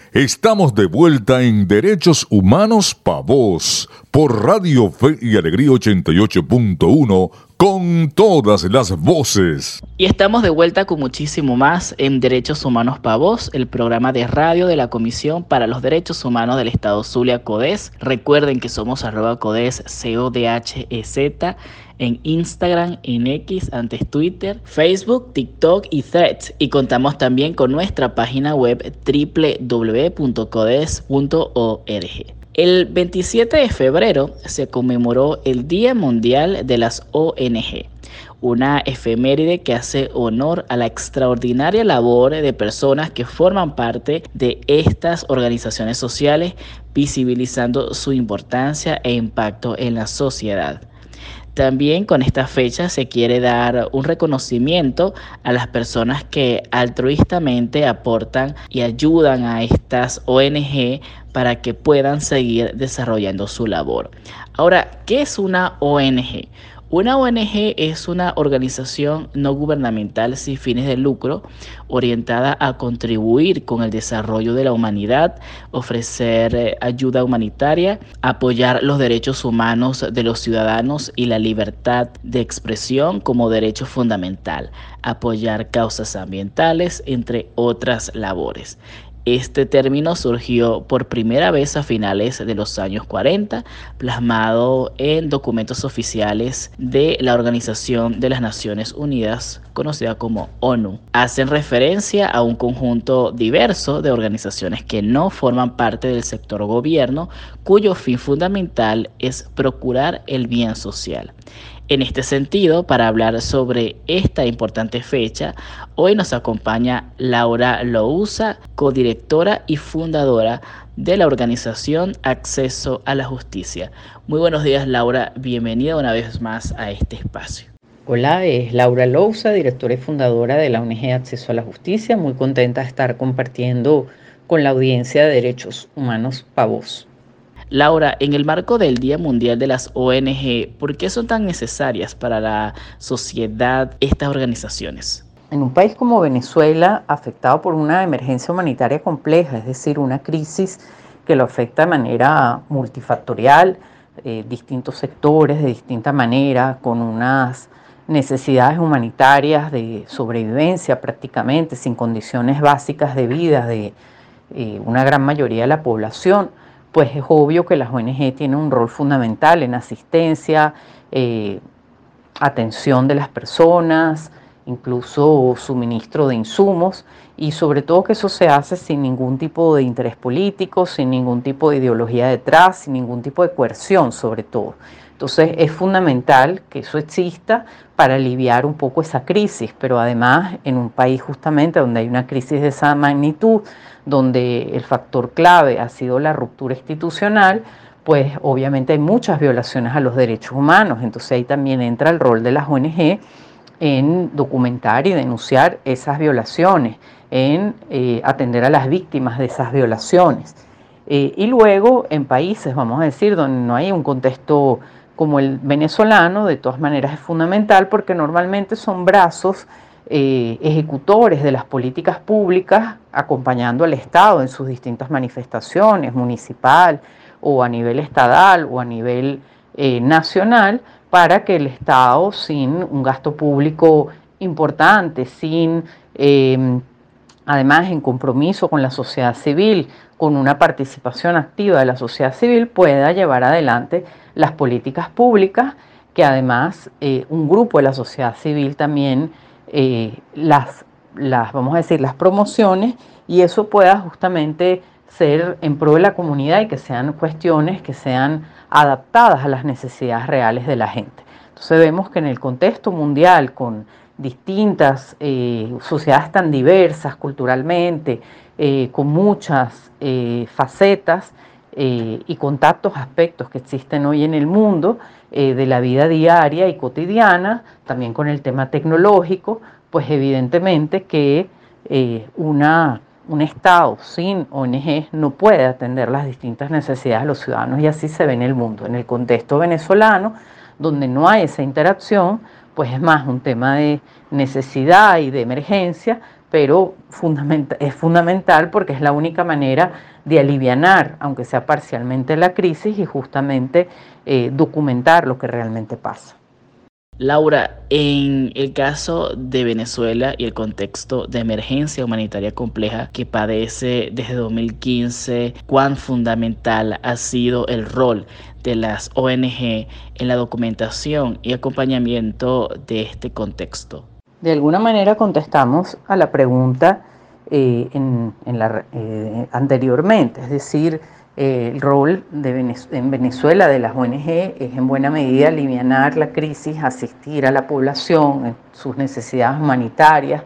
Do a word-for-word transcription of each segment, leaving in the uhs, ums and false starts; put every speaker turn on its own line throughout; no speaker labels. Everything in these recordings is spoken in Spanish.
Estamos de vuelta en Derechos Humanos Pa' Vos, por Radio Fe y Alegría ochenta y ocho punto uno, con todas las voces.
Y estamos de vuelta con muchísimo más en Derechos Humanos Pa' Vos, el programa de radio de la Comisión para los Derechos Humanos del Estado Zulia, CODES. Recuerden que somos arroba CODES, C O D H E Z, en Instagram, en X, antes Twitter, Facebook, TikTok y Threads. Y contamos también con nuestra página web doble u doble u doble u punto codes punto org. El veintisiete de febrero se conmemoró el Día Mundial de las O N G, una efeméride que hace honor a la extraordinaria labor de personas que forman parte de estas organizaciones sociales, visibilizando su importancia e impacto en la sociedad. También con esta fecha se quiere dar un reconocimiento a las personas que altruistamente aportan y ayudan a estas O N G para que puedan seguir desarrollando su labor. Ahora, ¿qué es una O N G? Una O N G es una organización no gubernamental sin fines de lucro orientada a contribuir con el desarrollo de la humanidad, ofrecer eh, ayuda humanitaria, apoyar los derechos humanos de los ciudadanos y la libertad de expresión como derecho fundamental, apoyar causas ambientales, entre otras labores. Este término surgió por primera vez a finales de los años cuarenta, plasmado en documentos oficiales de la Organización de las Naciones Unidas, conocida como ONU. Hacen referencia a un conjunto diverso de organizaciones que no forman parte del sector gobierno, cuyo fin fundamental es procurar el bien social. En este sentido, para hablar sobre esta importante fecha, hoy nos acompaña Laura Louza, codirectora y fundadora de la organización Acceso a la Justicia. Muy buenos días, Laura. Bienvenida una vez más a este espacio.
Hola, es Laura Louza, directora y fundadora de la O N G Acceso a la Justicia. Muy contenta de estar compartiendo con la audiencia de Derechos Humanos Pa' Vos.
Laura, en el marco del Día Mundial de las O N G, ¿por qué son tan necesarias para la sociedad estas organizaciones?
En un país como Venezuela, afectado por una emergencia humanitaria compleja, es decir, una crisis que lo afecta de manera multifactorial, eh, distintos sectores de distinta manera, con unas necesidades humanitarias de sobrevivencia prácticamente, sin condiciones básicas de vida de eh, una gran mayoría de la población, pues es obvio que las O N G tienen un rol fundamental en asistencia, eh, atención de las personas, incluso suministro de insumos, y sobre todo que eso se hace sin ningún tipo de interés político, sin ningún tipo de ideología detrás, sin ningún tipo de coerción sobre todo. Entonces es fundamental que eso exista para aliviar un poco esa crisis, pero además en un país justamente donde hay una crisis de esa magnitud, donde el factor clave ha sido la ruptura institucional, pues obviamente hay muchas violaciones a los derechos humanos. Entonces ahí también entra el rol de las O N G en documentar y denunciar esas violaciones, en eh, atender a las víctimas de esas violaciones. Eh, y luego en países, vamos a decir, donde no hay un contexto como el venezolano, de todas maneras es fundamental porque normalmente son brazos eh, ejecutores de las políticas públicas acompañando al Estado en sus distintas manifestaciones, municipal o a nivel estadal o a nivel eh, nacional, para que el Estado, sin un gasto público importante, sin eh, además en compromiso con la sociedad civil, con una participación activa de la sociedad civil, pueda llevar adelante las políticas públicas, que además eh, un grupo de la sociedad civil también eh, las, las, vamos a decir, las promociones, y eso pueda justamente ser en pro de la comunidad y que sean cuestiones que sean adaptadas a las necesidades reales de la gente. Entonces vemos que en el contexto mundial, con distintas eh, sociedades tan diversas culturalmente, eh, con muchas eh, facetas eh, y con tantos aspectos que existen hoy en el mundo eh, de la vida diaria y cotidiana, también con el tema tecnológico, pues evidentemente que eh, una, un Estado sin O N G no puede atender las distintas necesidades de los ciudadanos, y así se ve en el mundo. En el contexto venezolano, donde no hay esa interacción, pues es más un tema de necesidad y de emergencia, pero fundamenta- es fundamental porque es la única manera de alivianar, aunque sea parcialmente, la crisis y justamente eh, documentar lo que realmente pasa.
Laura, en el caso de Venezuela y el contexto de emergencia humanitaria compleja que padece desde dos mil quince, ¿cuán fundamental ha sido el rol de las O N G en la documentación y acompañamiento de este contexto?
De alguna manera contestamos a la pregunta eh, en, en la, eh, anteriormente, es decir, eh, el rol de Venez- en Venezuela de las O N G es en buena medida alivianar la crisis, asistir a la población en sus necesidades humanitarias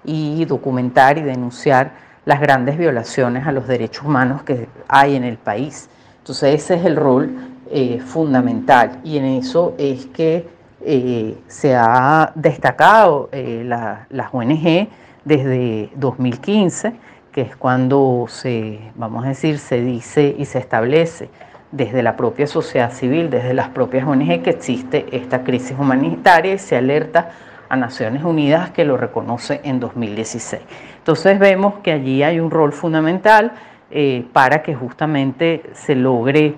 y documentar y denunciar las grandes violaciones a los derechos humanos que hay en el país. Entonces ese es el rol eh, fundamental y en eso es que Eh, se ha destacado eh, la, las O N G desde dos mil quince, que es cuando se, vamos a decir, se dice y se establece desde la propia sociedad civil, desde las propias O N G, que existe esta crisis humanitaria y se alerta a Naciones Unidas, que lo reconoce en dos mil dieciséis. Entonces vemos que allí hay un rol fundamental eh, para que justamente se logre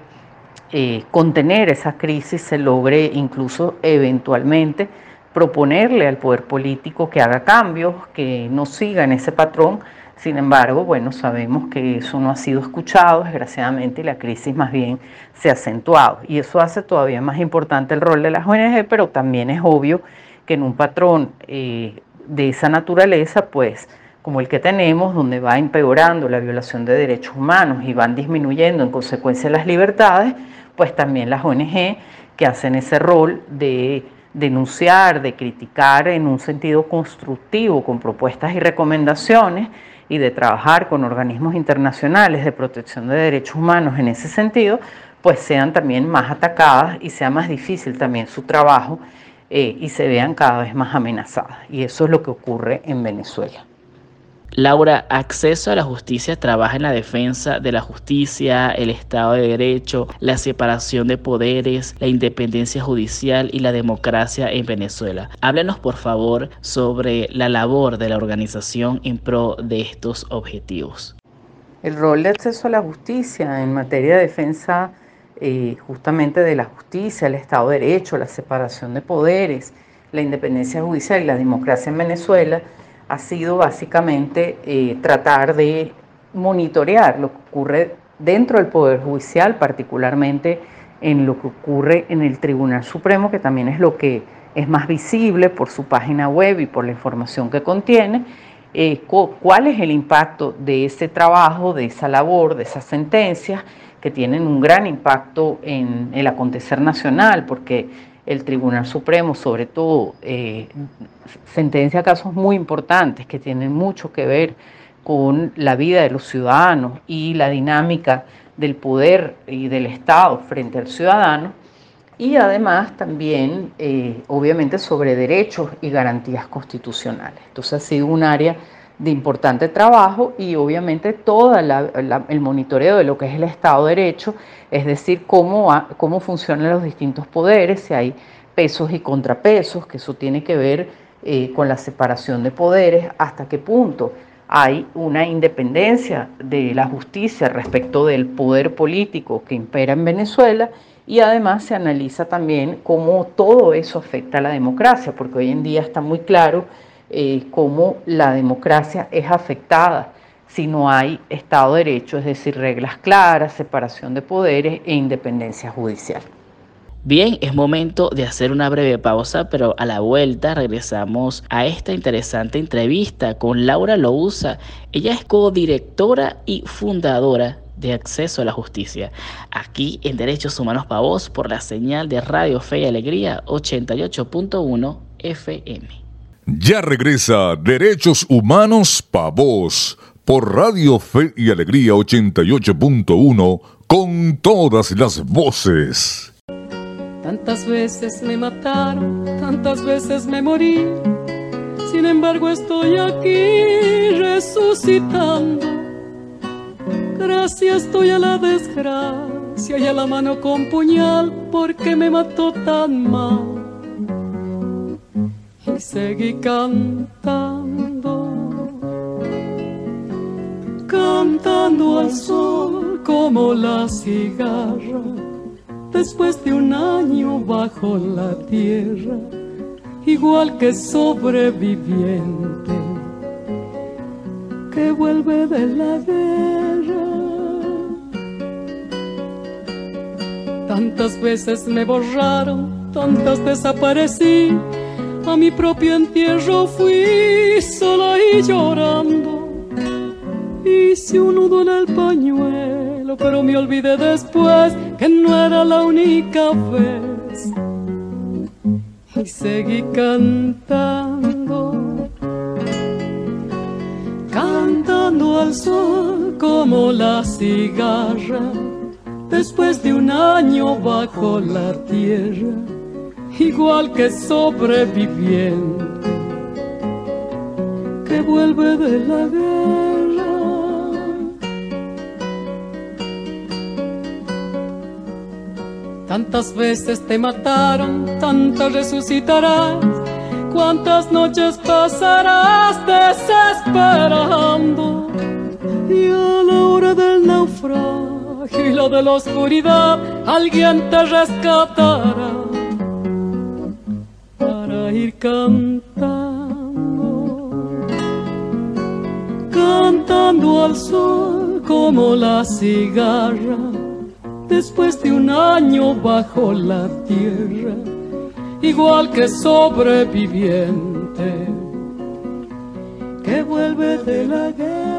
Eh, contener esa crisis, se logre incluso eventualmente proponerle al poder político que haga cambios, que no siga en ese patrón. Sin embargo, bueno, sabemos que eso no ha sido escuchado, desgraciadamente, y la crisis más bien se ha acentuado. Y eso hace todavía más importante el rol de las O N G, pero también es obvio que en un patrón eh, de esa naturaleza, pues, como el que tenemos, donde va empeorando la violación de derechos humanos y van disminuyendo en consecuencia las libertades, pues también las O N G que hacen ese rol de denunciar, de criticar en un sentido constructivo, con propuestas y recomendaciones, y de trabajar con organismos internacionales de protección de derechos humanos en ese sentido, pues sean también más atacadas y sea más difícil también su trabajo eh, y se vean cada vez más amenazadas. Y eso es lo que ocurre en Venezuela.
Laura, Acceso a la Justicia trabaja en la defensa de la justicia, el Estado de Derecho, la separación de poderes, la independencia judicial y la democracia en Venezuela. Háblanos, por favor, sobre la labor de la organización en pro de estos objetivos.
El rol de acceso a la justicia en materia de defensa eh, justamente de la justicia, el Estado de Derecho, la separación de poderes, la independencia judicial y la democracia en Venezuela ha sido básicamente eh, tratar de monitorear lo que ocurre dentro del Poder Judicial, particularmente en lo que ocurre en el Tribunal Supremo, que también es lo que es más visible por su página web y por la información que contiene. Eh, ¿Cuál es el impacto de ese trabajo, de esa labor, de esas sentencias que tienen un gran impacto en el acontecer nacional? Porque el Tribunal Supremo, sobre todo, eh, sentencia casos muy importantes que tienen mucho que ver con la vida de los ciudadanos y la dinámica del poder y del Estado frente al ciudadano, y además también, eh, obviamente, sobre derechos y garantías constitucionales. Entonces ha sido un área de importante trabajo y obviamente todo el monitoreo de lo que es el Estado de Derecho, es decir, cómo, cómo funcionan los distintos poderes, si hay pesos y contrapesos, que eso tiene que ver eh, con la separación de poderes, hasta qué punto hay una independencia de la justicia respecto del poder político que impera en Venezuela, y además se analiza también cómo todo eso afecta a la democracia, porque hoy en día está muy claro eh, cómo la democracia es afectada si no hay Estado de Derecho, es decir, reglas claras, separación de poderes e independencia judicial.
Bien, es momento de hacer una breve pausa, pero a la vuelta regresamos a esta interesante entrevista con Laura Louza. Ella es codirectora y fundadora de Acceso a la Justicia, aquí en Derechos Humanos Pa' Vos, por la señal de Radio Fe y Alegría ochenta y ocho punto uno F M.
Ya regresa Derechos Humanos Pa' Vos, por Radio Fe y Alegría ochenta y ocho punto uno, con todas las voces.
Tantas veces me mataron, tantas veces me morí, sin embargo estoy aquí resucitando. Gracias estoy a la desgracia y a la mano con puñal, porque me mató tan mal. Y seguí cantando. cantando al sol como la cigarra, después de un año bajo la tierra, igual que sobreviviente que vuelve de la guerra. Tantas veces me borraron, tantas desaparecí, a mi propio entierro fui sola y llorando. Hice un nudo en el pañuelo, pero me olvidé después que no era la única vez. Y seguí cantando, cantando al sol como la cigarra, después de un año bajo la tierra, igual que sobreviviente que vuelve de la guerra. Tantas veces te mataron, tantas resucitarás, cuántas noches pasarás desesperando, y a la hora del naufragio y la de la oscuridad alguien te rescatará para ir cantando, cantando al sol como la cigarra, después de un año bajo la tierra, igual que sobreviviente que vuelve de la guerra.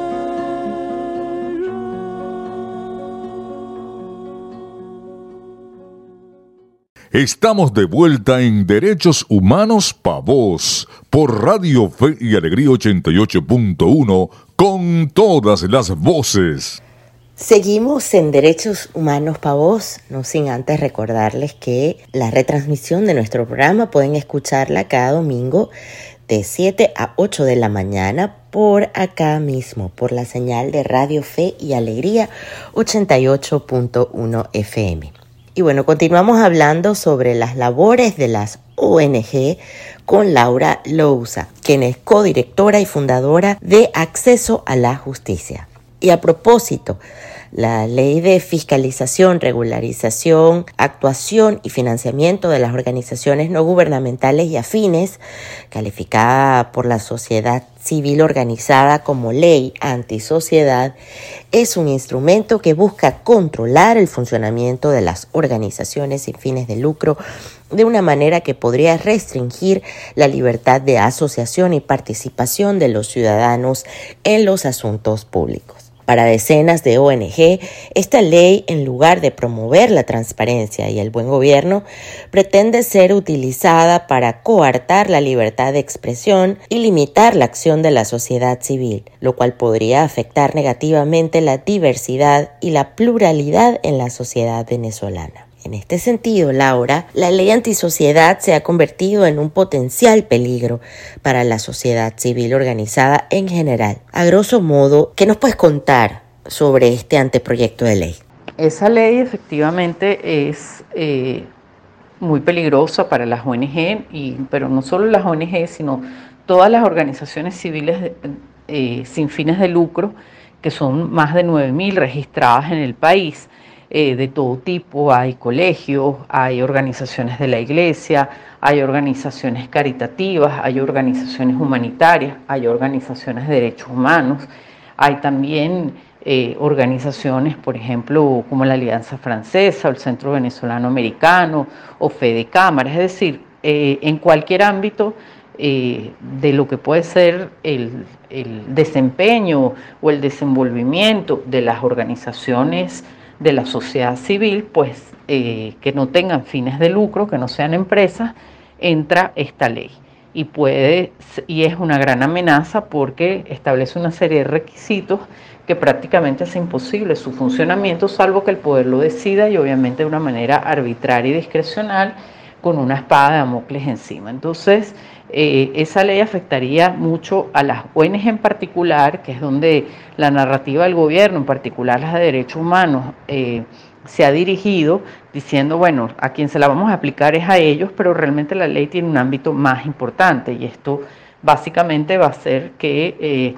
Estamos de vuelta en Derechos Humanos Pa' Vos, por Radio Fe y Alegría ochenta y ocho punto uno, con todas las voces.
Seguimos en Derechos Humanos Pa' Vos, no sin antes recordarles que la retransmisión de nuestro programa pueden escucharla cada domingo de siete a ocho de la mañana por acá mismo, por la señal de Radio Fe y Alegría ochenta y ocho punto uno F M. Y bueno, continuamos hablando sobre las labores de las O N G con Laura Louza, quien es codirectora y fundadora de Acceso a la Justicia. Y a propósito, la Ley de Fiscalización, Regularización, Actuación y Financiamiento de las Organizaciones No Gubernamentales y Afines, calificada por la sociedad civil organizada como Ley Antisociedad, es un instrumento que busca controlar el funcionamiento de las organizaciones sin fines de lucro de una manera que podría restringir la libertad de asociación y participación de los ciudadanos en los asuntos públicos. Para decenas de O N G, esta ley, en lugar de promover la transparencia y el buen gobierno, pretende ser utilizada para coartar la libertad de expresión y limitar la acción de la sociedad civil, lo cual podría afectar negativamente la diversidad y la pluralidad en la sociedad venezolana. En este sentido, Laura, la ley antisociedad se ha convertido en un potencial peligro para la sociedad civil organizada en general. A grosso modo, ¿qué nos puedes contar sobre este anteproyecto de ley?
Esa ley efectivamente es eh, muy peligrosa para las O N G, y, pero no solo las O N G, sino todas las organizaciones civiles eh, sin fines de lucro, que son más de nueve mil registradas en el país. Eh, de todo tipo, hay colegios, hay organizaciones de la iglesia, hay organizaciones caritativas, hay organizaciones humanitarias, hay organizaciones de derechos humanos, hay también eh, organizaciones, por ejemplo, como la Alianza Francesa o el Centro Venezolano Americano o Fede Cámara, es decir, eh, en cualquier ámbito eh, de lo que puede ser el, el desempeño o el desenvolvimiento de las organizaciones de la sociedad civil, pues eh, que no tengan fines de lucro, que no sean empresas, entra esta ley y puede y es una gran amenaza porque establece una serie de requisitos que prácticamente hace imposible su funcionamiento, salvo que el poder lo decida, y obviamente de una manera arbitraria y discrecional, con una espada de Damocles encima. Entonces, eh, esa ley afectaría mucho a las O N G en particular, que es donde la narrativa del gobierno, en particular las de derechos humanos, eh, se ha dirigido diciendo, bueno, a quien se la vamos a aplicar es a ellos, pero realmente la ley tiene un ámbito más importante, y esto básicamente va a hacer que eh,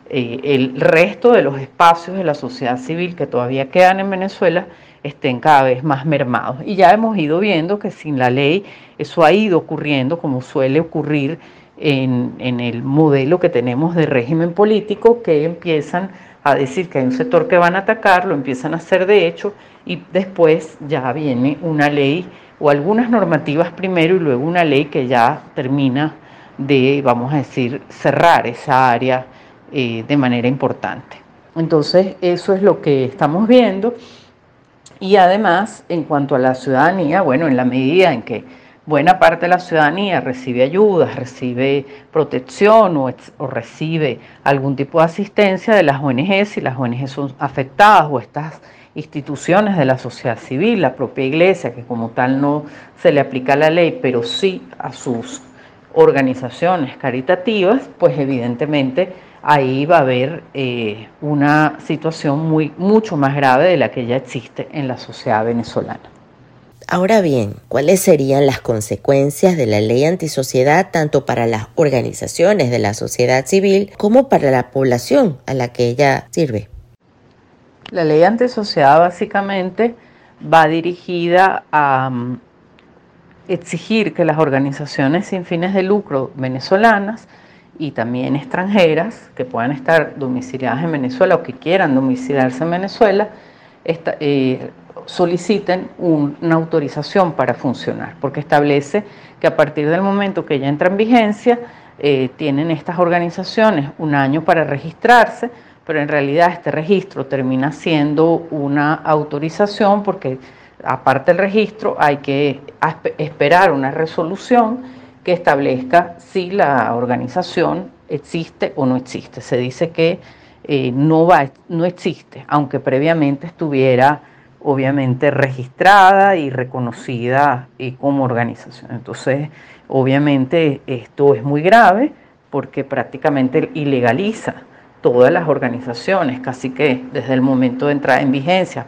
eh, el resto de los espacios de la sociedad civil que todavía quedan en Venezuela estén cada vez más mermados. Y ya hemos ido viendo que sin la ley eso ha ido ocurriendo, como suele ocurrir en, en el modelo que tenemos de régimen político, que empiezan a decir que hay un sector que van a atacar, lo empiezan a hacer de hecho, y después ya viene una ley o algunas normativas primero y luego una ley que ya termina de, vamos a decir, cerrar esa área eh, de manera importante. Entonces, eso es lo que estamos viendo. Y además, en cuanto a la ciudadanía, bueno, en la medida en que buena parte de la ciudadanía recibe ayudas, recibe protección o, o recibe algún tipo de asistencia de las O N Ges, si las O N Ges son afectadas o estas instituciones de la sociedad civil, la propia iglesia, que como tal no se le aplica la ley, pero sí a sus organizaciones caritativas, pues evidentemente ahí va a haber eh, una situación muy, mucho más grave de la que ya existe en la sociedad venezolana.
Ahora bien, ¿cuáles serían las consecuencias de la ley antisociedad tanto para las organizaciones de la sociedad civil como para la población a la que ella sirve?
La ley antisociedad básicamente va dirigida a um, exigir que las organizaciones sin fines de lucro venezolanas y también extranjeras que puedan estar domiciliadas en Venezuela o que quieran domiciliarse en Venezuela, esta, eh, soliciten un, una autorización para funcionar, porque establece que a partir del momento que ya entra en vigencia, eh, tienen estas organizaciones un año para registrarse, pero en realidad este registro termina siendo una autorización porque aparte del registro hay que esperar una resolución que establezca si la organización existe o no existe. Se dice que eh, no, va, no existe, aunque previamente estuviera obviamente registrada y reconocida eh, como organización. Entonces, obviamente esto es muy grave porque prácticamente ilegaliza todas las organizaciones, casi que desde el momento de entrada en vigencia,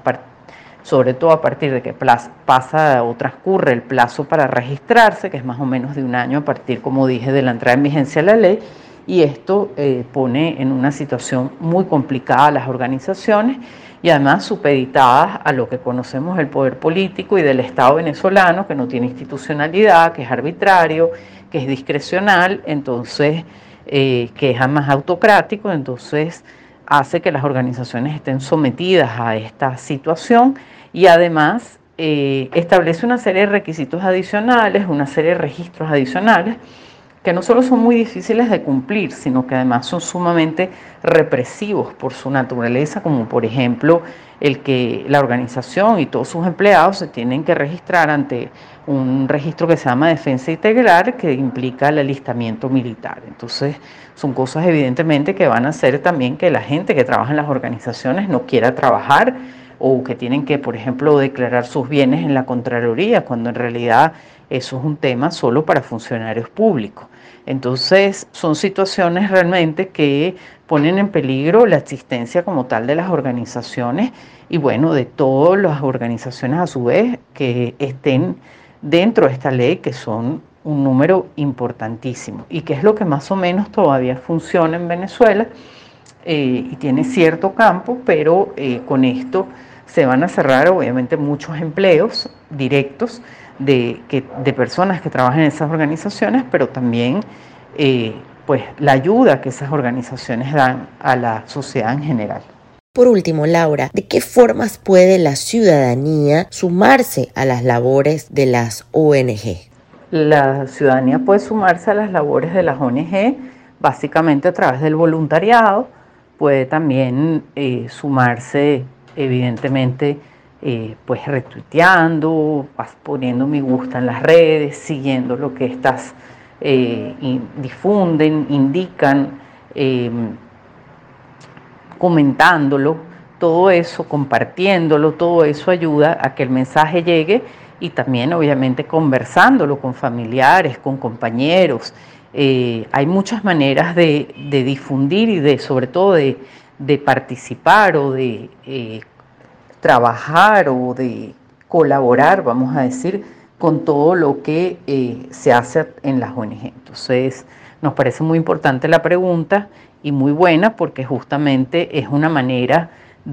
sobre todo a partir de que pasa o transcurre el plazo para registrarse, que es más o menos de un año a partir, como dije, de la entrada en vigencia de la ley, y esto eh, pone en una situación muy complicada a las organizaciones y además supeditadas a lo que conocemos del poder político y del Estado venezolano, que no tiene institucionalidad, que es arbitrario, que es discrecional, entonces eh, que es además autocrático, entonces hace que las organizaciones estén sometidas a esta situación y además eh, establece una serie de requisitos adicionales, una serie de registros adicionales que no solo son muy difíciles de cumplir, sino que además son sumamente represivos por su naturaleza, como por ejemplo el que la organización y todos sus empleados se tienen que registrar ante un registro que se llama Defensa Integral, que implica el alistamiento militar. Entonces, son cosas evidentemente que van a hacer también que la gente que trabaja en las organizaciones no quiera trabajar o que tienen que, por ejemplo, declarar sus bienes en la Contraloría, cuando en realidad eso es un tema solo para funcionarios públicos. Entonces, son situaciones realmente que ponen en peligro la existencia como tal de las organizaciones y, bueno, de todas las organizaciones a su vez que estén dentro de esta ley, que son un número importantísimo y que es lo que más o menos todavía funciona en Venezuela eh, y tiene cierto campo, pero eh, con esto se van a cerrar obviamente muchos empleos directos de, que, de personas que trabajan en esas organizaciones, pero también eh, pues la ayuda que esas organizaciones dan a la sociedad en general.
Por último, Laura, ¿de qué formas puede la ciudadanía sumarse a las labores de las O N G?
La ciudadanía puede sumarse a las labores de las O N G básicamente a través del voluntariado, puede también eh, sumarse evidentemente eh, pues retuiteando, poniendo me gusta en las redes, siguiendo lo que estas eh, difunden, indican, eh, comentándolo, todo eso, compartiéndolo, todo eso ayuda a que el mensaje llegue y también obviamente conversándolo con familiares, con compañeros. Eh, hay muchas maneras de, de difundir y de sobre todo de, de participar o de eh, trabajar o de colaborar, vamos a decir, con todo lo que eh, se hace en las O N G. Entonces, nos parece muy importante la pregunta y muy buena porque justamente es una manera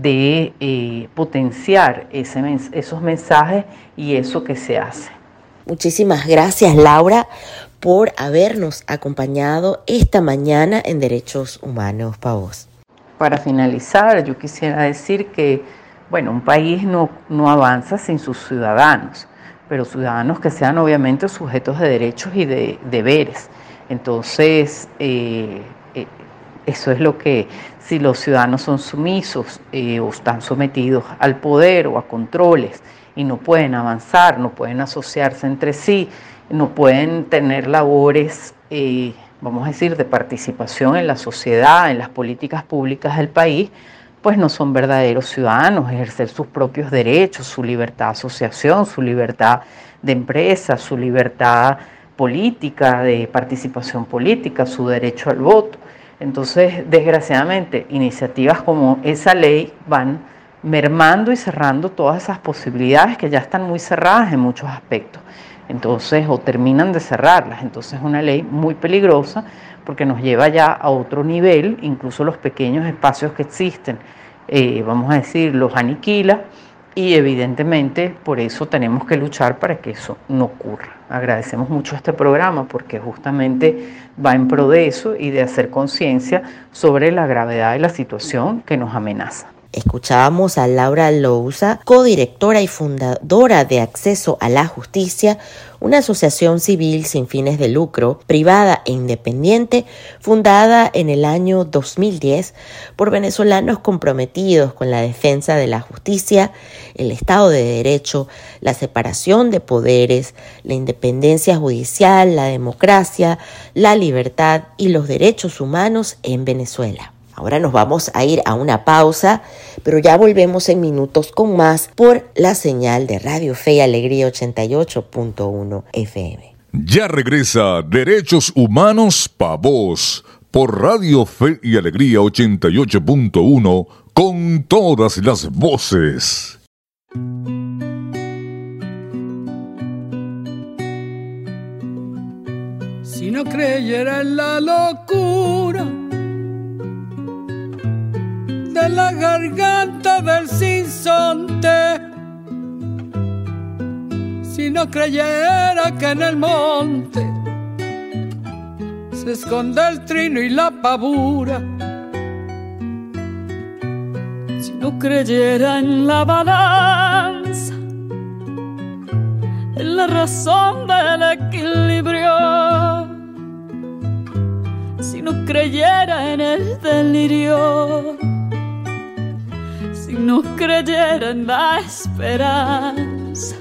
de eh, potenciar ese, esos mensajes y eso que se hace.
Muchísimas gracias, Laura, por habernos acompañado esta mañana en Derechos Humanos Pavós.
Para finalizar, yo quisiera decir que, bueno, un país no, no avanza sin sus ciudadanos, pero ciudadanos que sean obviamente sujetos de derechos y de deberes. Entonces, eh, eh, eso es lo que, si los ciudadanos son sumisos eh, o están sometidos al poder o a controles y no pueden avanzar, no pueden asociarse entre sí, no pueden tener labores, eh, vamos a decir, de participación en la sociedad, en las políticas públicas del país, pues no son verdaderos ciudadanos, ejercer sus propios derechos, su libertad de asociación, su libertad de empresa, su libertad política, de participación política, su derecho al voto. Entonces, desgraciadamente, iniciativas como esa ley van mermando y cerrando todas esas posibilidades que ya están muy cerradas en muchos aspectos. Entonces, o terminan de cerrarlas. Entonces, es una ley muy peligrosa porque nos lleva ya a otro nivel, incluso los pequeños espacios que existen, eh, vamos a decir, los aniquila, y evidentemente por eso tenemos que luchar para que eso no ocurra. Agradecemos mucho este programa porque justamente va en pro de eso y de hacer conciencia sobre la gravedad de la situación que nos amenaza.
Escuchábamos a Laura Lousa, codirectora y fundadora de Acceso a la Justicia, una asociación civil sin fines de lucro, privada e independiente, fundada en el año dos mil diez por venezolanos comprometidos con la defensa de la justicia, el Estado de Derecho, la separación de poderes, la independencia judicial, la democracia, la libertad y los derechos humanos en Venezuela. Ahora nos vamos a ir a una pausa, pero ya volvemos en minutos con más por la señal de Radio Fe y Alegría ochenta y ocho punto uno F M.
Ya regresa Derechos Humanos Pavós por Radio Fe y Alegría ochenta y ocho punto uno con todas las voces.
Si no creyera en la locura de la garganta del sinsonte, si no creyera que en el monte se esconde el trino y la pavura, si no creyera en la balanza, en la razón del equilibrio, si no creyera en el delirio, si no creyera en la esperanza,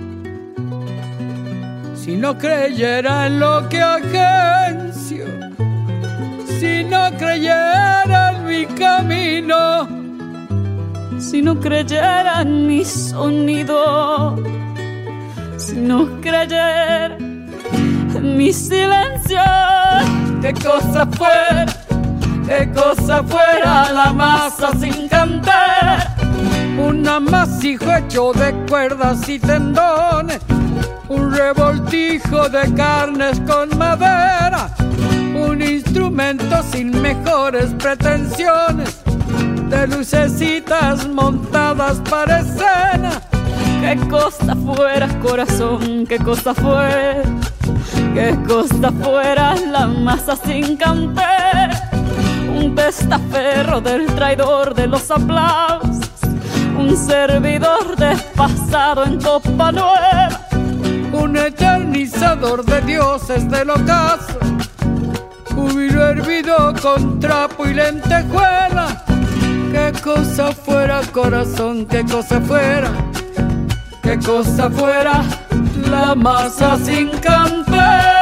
si no creyera en lo que agencio, si no creyera en mi camino, si no creyera en mi sonido, si no creyera en mi silencio, qué cosa fuera, qué cosa fuera la masa sin cantar, un amasijo hecho de cuerdas y tendones, un revoltijo de carnes con madera, un instrumento sin mejores pretensiones, de lucecitas montadas para escena. Qué cosa fuera, corazón, qué cosa fuera, qué cosa fuera la masa sin cantar, un testaferro del traidor de los aplausos, un servidor despasado en copa nueva, un eternizador de dioses del ocaso, júbilo hervido con trapo y lentejuela. Qué cosa fuera, corazón, qué cosa fuera, qué cosa fuera la masa sin cantar.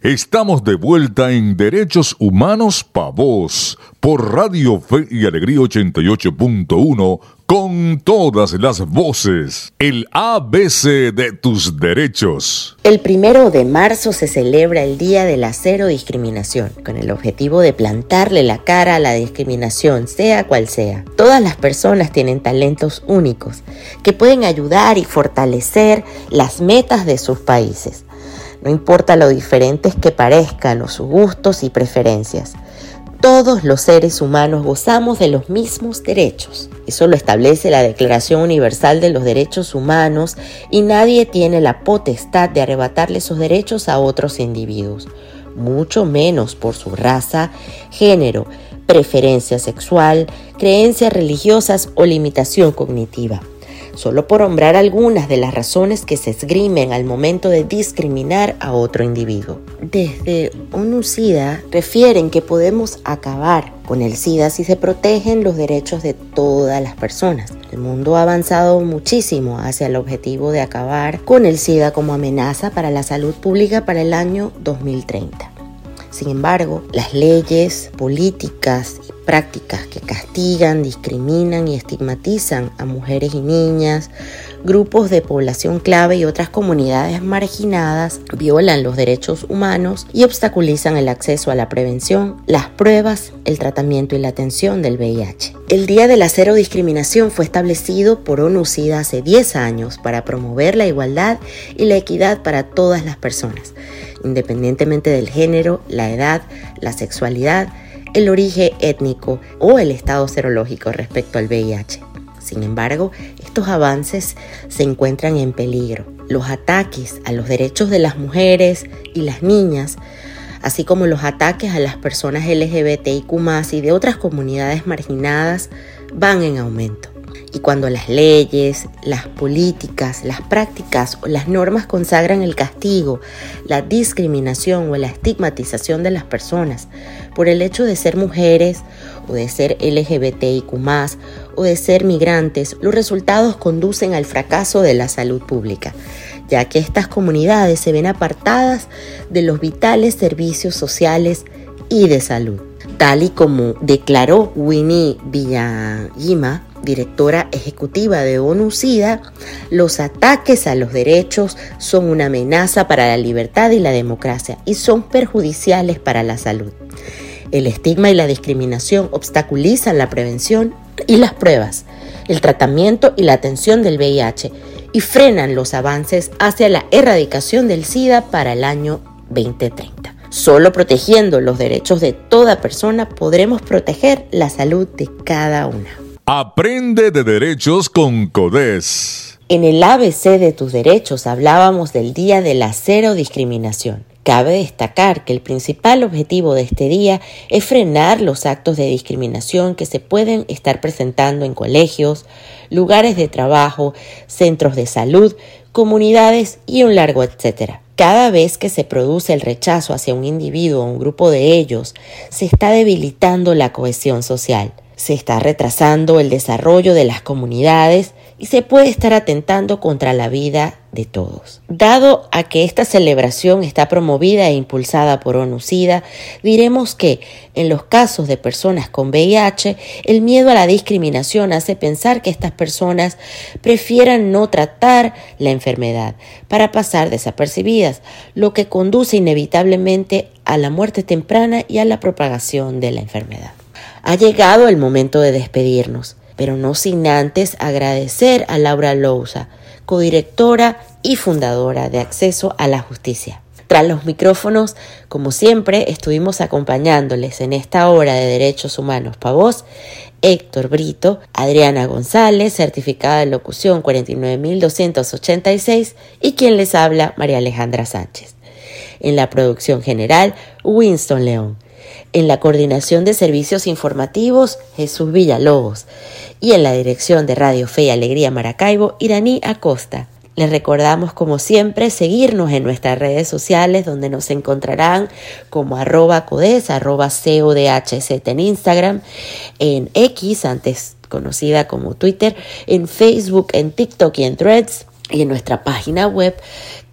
Estamos de vuelta en Derechos Humanos Pa' Vos por Radio Fe y Alegría ochenta y ocho punto uno con todas las voces. El A B C de tus derechos.
El primero de marzo se celebra el Día de la Cero Discriminación, con el objetivo de plantarle la cara a la discriminación, sea cual sea. Todas las personas tienen talentos únicos que pueden ayudar y fortalecer las metas de sus países. No importa lo diferentes que parezcan o sus gustos y preferencias. Todos los seres humanos gozamos de los mismos derechos. Eso lo establece la Declaración Universal de los Derechos Humanos y nadie tiene la potestad de arrebatarle esos derechos a otros individuos, mucho menos por su raza, género, preferencia sexual, creencias religiosas o limitación cognitiva. Solo por nombrar algunas de las razones que se esgrimen al momento de discriminar a otro individuo. Desde ONU-SIDA refieren que podemos acabar con el SIDA si se protegen los derechos de todas las personas. El mundo ha avanzado muchísimo hacia el objetivo de acabar con el SIDA como amenaza para la salud pública para el año dos mil treinta. Sin embargo, las leyes, políticas y prácticas que castigan, discriminan y estigmatizan a mujeres y niñas, grupos de población clave y otras comunidades marginadas violan los derechos humanos y obstaculizan el acceso a la prevención, las pruebas, el tratamiento y la atención del V I H. El Día de la Cero Discriminación fue establecido por ONU-SIDA hace diez años para promover la igualdad y la equidad para todas las personas, independientemente del género, la edad, la sexualidad, el origen étnico o el estado serológico respecto al V I H. Sin embargo, estos avances se encuentran en peligro. Los ataques a los derechos de las mujeres y las niñas, así como los ataques a las personas L G B T I Q más, y de otras comunidades marginadas, van en aumento. Y cuando las leyes, las políticas, las prácticas o las normas consagran el castigo, la discriminación o la estigmatización de las personas por el hecho de ser mujeres o de ser L G B T I Q más, o de ser migrantes, los resultados conducen al fracaso de la salud pública, ya que estas comunidades se ven apartadas de los vitales servicios sociales y de salud. Tal y como declaró Winnie Byanyima, directora ejecutiva de ONU-SIDA, los ataques a los derechos son una amenaza para la libertad y la democracia y son perjudiciales para la salud. El estigma y la discriminación obstaculizan la prevención y las pruebas, el tratamiento y la atención del V I H y frenan los avances hacia la erradicación del SIDA para el año veinte treinta. Solo protegiendo los derechos de toda persona podremos proteger la salud de cada una.
Aprende de derechos con CODES.
En el A B C de tus derechos hablábamos del Día de la Cero Discriminación. Cabe destacar que el principal objetivo de este día es frenar los actos de discriminación que se pueden estar presentando en colegios, lugares de trabajo, centros de salud, comunidades y un largo etcétera. Cada vez que se produce el rechazo hacia un individuo o un grupo de ellos, se está debilitando la cohesión social. Se está retrasando el desarrollo de las comunidades y se puede estar atentando contra la vida de todos. Dado a que esta celebración está promovida e impulsada por ONU-SIDA, diremos que en los casos de personas con V I H, el miedo a la discriminación hace pensar que estas personas prefieran no tratar la enfermedad para pasar desapercibidas, lo que conduce inevitablemente a la muerte temprana y a la propagación de la enfermedad. Ha llegado el momento de despedirnos, pero no sin antes agradecer a Laura Lousa, codirectora y fundadora de Acceso a la Justicia. Tras los micrófonos, como siempre, estuvimos acompañándoles en esta hora de Derechos Humanos Pa' Vos, Héctor Brito, Adriana González, certificada de locución cuarenta y nueve mil doscientos ochenta y seis, y quien les habla, María Alejandra Sánchez. En la producción general, Winston León. En la coordinación de servicios informativos, Jesús Villalobos. Y en la dirección de Radio Fe y Alegría Maracaibo, Iraní Acosta. Les recordamos, como siempre, seguirnos en nuestras redes sociales, donde nos encontrarán como arroba codes, arroba codhz en Instagram, en X, antes conocida como Twitter, en Facebook, en TikTok y en Threads, y en nuestra página web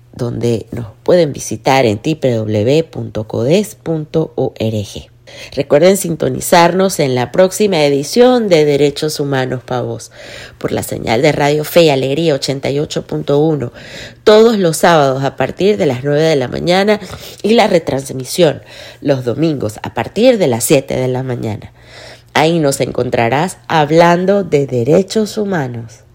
donde nos pueden visitar en doble u doble u doble u punto codes punto org. Recuerden sintonizarnos en la próxima edición de Derechos Humanos para Vos por la señal de Radio Fe y Alegría ochenta y ocho punto uno todos los sábados a partir de las nueve de la mañana y la retransmisión los domingos a partir de las siete de la mañana. Ahí nos encontrarás hablando de derechos humanos.